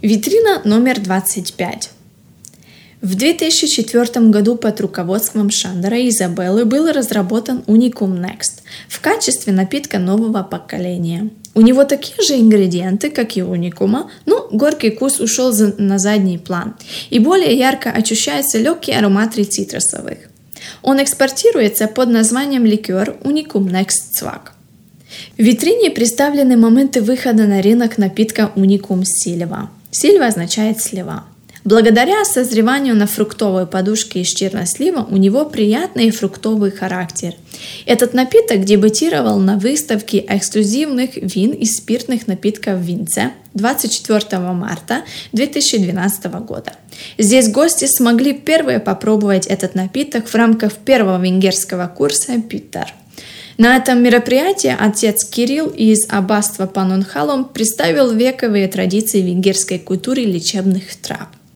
Витрина номер 25. В 2004 году под руководством Шандера и Изабеллы был разработан Unicum Next в качестве напитка нового поколения. У него такие же ингредиенты, как и у Unicum, но горький вкус ушел на задний план и более ярко ощущается легкий аромат цитрусовых. Он экспортируется под названием ликер Unicum Next Swag. В витрине представлены моменты выхода на рынок напитка Unicum Silva. Silva означает слива. Благодаря созреванию на фруктовой подушке из чернослива у него приятный фруктовый характер. Этот напиток дебютировал на выставке эксклюзивных вин и спиртных напитков в Винце 24 марта 2012 года. Здесь гости смогли впервые попробовать этот напиток в рамках первого венгерского курса «Питер». На этом мероприятии отец Кирилл из аббатства Паннонхалм представил вековые традиции венгерской культуры лечебных трав.